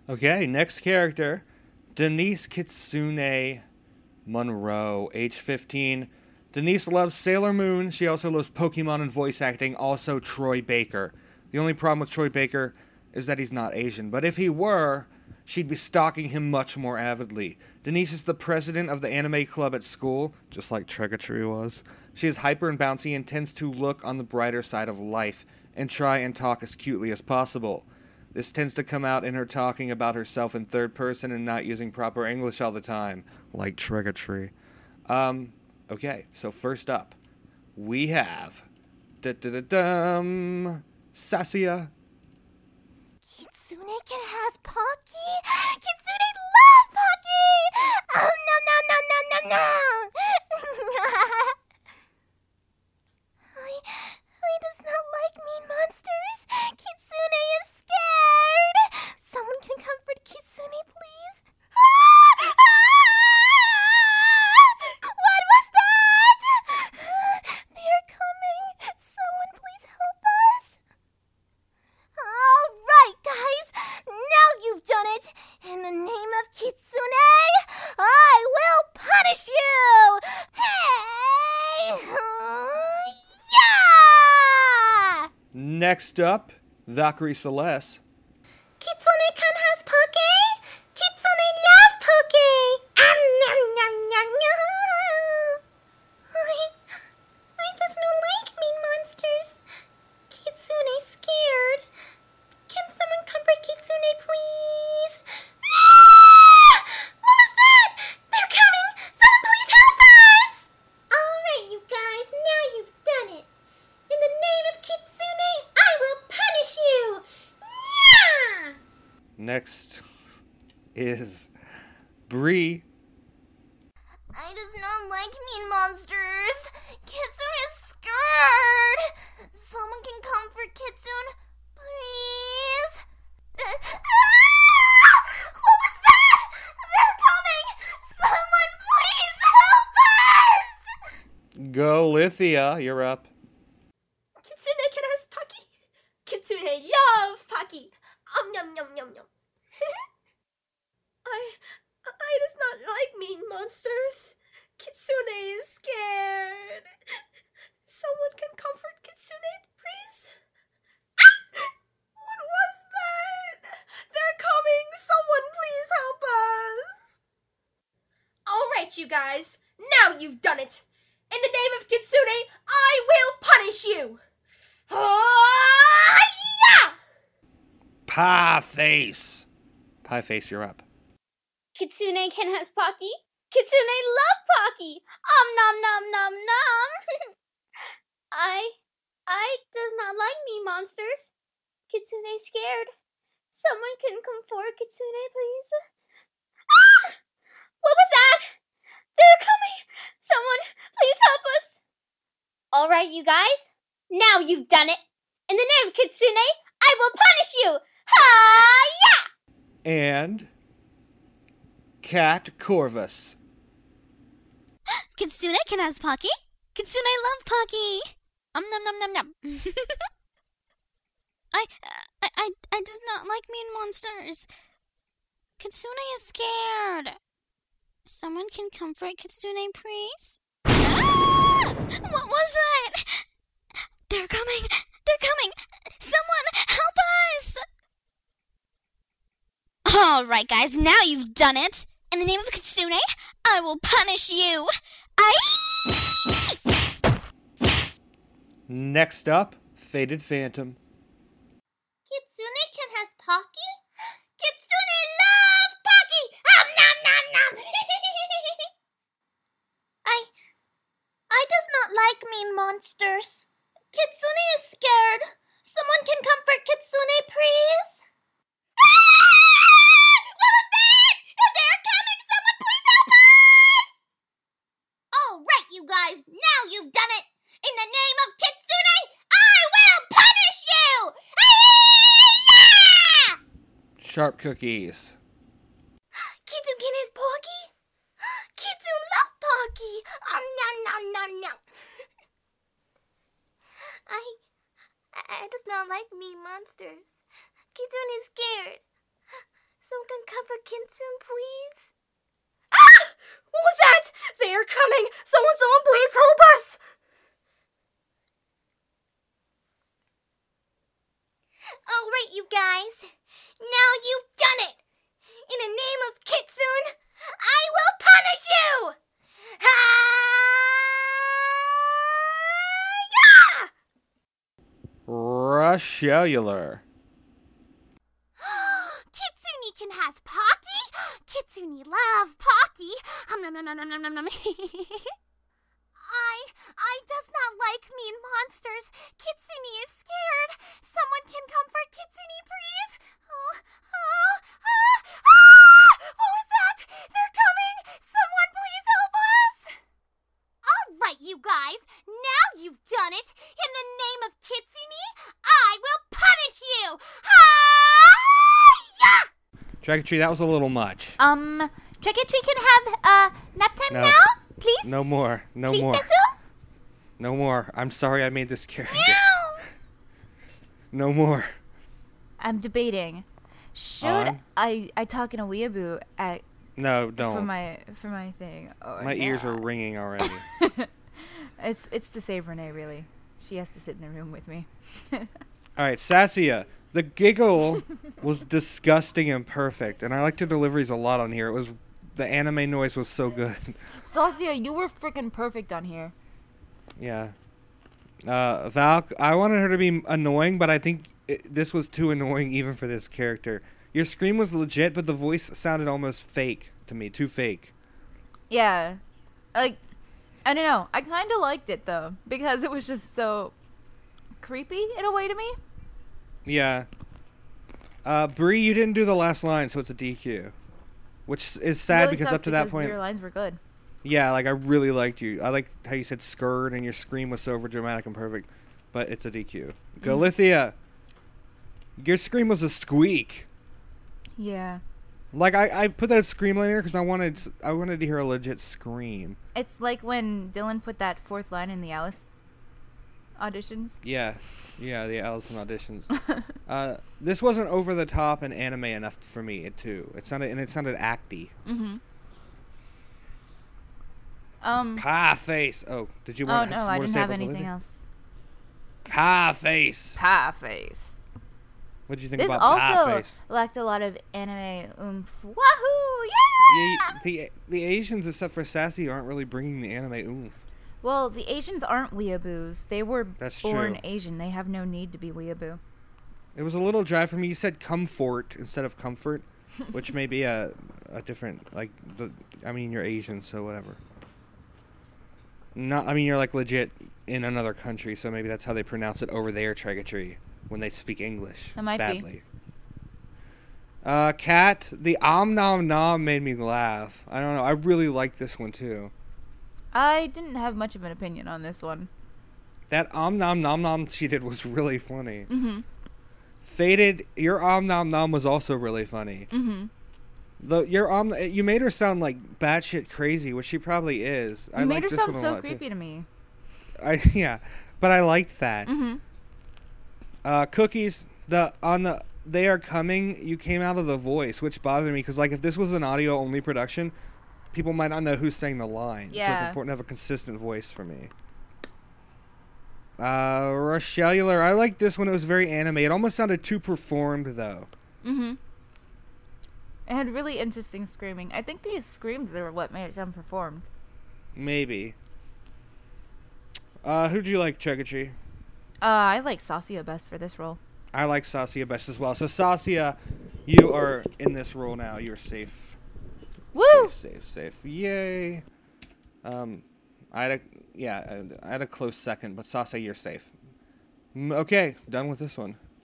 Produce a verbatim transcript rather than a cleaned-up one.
Okay, next character, Denise Kitsune Monroe, age fifteen. Denise loves Sailor Moon. She also loves Pokemon and voice acting. Also, Troy Baker. The only problem with Troy Baker is that he's not Asian. But if he were, she'd be stalking him much more avidly. Denise is the president of the anime club at school, just like Tregatree was. She is hyper and bouncy and tends to look on the brighter side of life and try and talk as cutely as possible. This tends to come out in her talking about herself in third person and not using proper English all the time, like Tregatree. Um, okay, so first up, we have da-da-da-dum, Sasia. Kitsune can has Pocky? Kitsune love Pocky! Oh, no, no, no, no, no, no! I, I does not like mean monsters. Kitsune is scared. Someone can comfort Kitsune, please. Ah! Ah! What was that? They are coming. Someone please help us. All right, guys. Now you've done it. In the name of Kitsune, I will punish you. Hey! Yeah! Next up, Valkyrie Celeste. Kitsune can has Poke. Kitsune love Poke. Um, nom, nom, nom, nom. I, I does not like mean monsters. Kitsune scared. Can someone comfort Kitsune, please? Ah! What was that? They're coming. Someone please help us. All right, you guys. Now you've done it. In the name of Kitsune, I will punish you. Yeah! Next is Bree. I does not like mean monsters. Kitsune is scared. Someone can comfort Kitsune, please. Ah! What was that? They're coming. Someone please help us. Go, Lithia, you're up. Kitsune can has Pocky. Kitsune love Pocky. Um, yum, yum, yum, yum. I, I does not like mean monsters. Kitsune is scared. Someone can comfort Kitsune, please? Ah! What was that? They're coming. Someone please help us. All right, you guys. Now you've done it. In the name of Kitsune, I will punish you. Ah, yeah! Pie Face. Pie Face, you're up. Kitsune can has Pocky. Kitsune love Pocky. Um nom nom nom nom. I I does not like me monsters. Kitsune scared. Someone can comfort Kitsune, please. Ah! What was that? They're coming. Someone please help us. All right, you guys. Now you've done it. In the name of Kitsune, I will punish you. Ha! Yeah! And Cat Corvus. Kitsune can has Pocky. Kitsune love Pocky. Um nom nom nom nom. I, I I I does not like mean monsters. Kitsune is scared. Someone can comfort Kitsune, please. Ah! What was that? They're coming. They're coming. Someone help us. All right, guys. Now you've done it. In the name of Kitsune, I will punish you. I. Next up, Faded Phantom. Kitsune can has Pocky? Kitsune love Pocky! Um, nom, nom, nom! I... I does not like mean monsters. Kitsune is scared. Someone can comfort Kitsune, please? Ah! What was that? They're coming! Someone please help us! All right, you guys. Now you've done it. In the name of Kitsune, I will punish you! Ah! Sharp Cookies. Kitsune can has Pocky? Kitsune love Pocky! Um, nom, nom, nom, nom. I... I does not like mean monsters. Kitsune is scared. So Rochellular. Kitsune-kin has Pocky? Kitsune love Pocky. Um, nom, nom, nom, nom, nom, nom, nom. I, I does not like mean monsters. Kitsune is scared. Someone can comfort Kitsune, please. Oh, oh, ah, ah! What was that? They're coming. Someone please help us. All right, you guys. Now you've done it. In the name of Kitsune, I will punish you. Hi-ya! Trick or treat, that was a little much. Um, Trick or Treat can have uh nap time No. now, please. No more. No please, more. Tetsu? No more. I'm sorry I made this character. Meow. No more. I'm debating. Should On. I I talk in a weeaboo at No, for don't. my for my thing? Or My ears are not? ringing already. It's it's to save Renee, really. She has to sit in the room with me. All right, Sassia. The giggle was disgusting and perfect, and I liked her deliveries a lot on here. It was the anime noise was so good. Saucia, you were freaking perfect on here. Yeah. Uh, Val, I wanted her to be annoying, but I think it, this was too annoying even for this character. Your scream was legit, but the voice sounded almost fake to me, too fake. Yeah, like I don't know. I kind of liked it though because it was just so creepy in a way to me. Yeah. Uh, Bree, you didn't do the last line, so it's a D Q. Which is sad Really because sucked up to that because point, your lines were good. yeah, like I really liked you. I liked how you said skirt and your scream was so over dramatic and perfect, but it's a D Q. Galithia, your scream was a squeak. Yeah, Like I, I put that scream line here because I wanted s- I wanted to hear a legit scream. it's like when Dylan put that fourth line in the Alice auditions. Yeah, yeah, the Allison auditions. uh, this wasn't over the top and anime enough for me. It too. It sounded and it sounded acty. Mm-hmm. Um. Pie face. Oh, did you Oh want no, to have I more to didn't say have about anything Galithia? else. Pie face. Pie face. What did you think This about pie also face? lacked a lot of anime oomph. Wahoo! Yeah. Yeah, the the Asians, except for Sassy, aren't really bringing the anime oomph. Well, the Asians aren't weeaboos. They were That's born true. Asian. They have no need to be weeaboo. It was a little dry for me. You said comfort instead of comfort, which may be a a different like. The, I mean, you're Asian, so whatever. Not. I mean, you're like legit in another country, so maybe that's how they pronounce it over there, Tregatree, when they speak English It might be. badly. Uh, Cat, the om nom nom made me laugh. I don't know. I really liked this one too. I didn't have much of an opinion on this one. That om nom nom nom she did was really funny. Mm-hmm. Faded, your om nom nom was also really funny. Mm-hmm. The your om, you made her sound like batshit crazy, which she probably is. You I made liked her this sound one a so lot, too. creepy to me. I yeah, but I liked that. Mm-hmm. Uh, cookies, the on the they are coming. You came out of the voice, which bothered me because like if this was an audio only production, people might not know who's saying the line. So it's Yeah. important to have a consistent voice for me. Uh, Rochellular, I liked this one. It was very anime. It almost sounded too performed though. Mm-hmm. It had really interesting screaming. I think these screams are what made it sound performed. Maybe. Uh, who'd you like, Tregatree? Uh, I like Saucia best for this role. I like Sasia best as well. So Sasia, you are in this role now. You're safe. Woo! Safe, safe, safe. Yay. Um, I had a yeah, I I had a close second, but Sasia, you're safe. Mm, Okay, done with this one.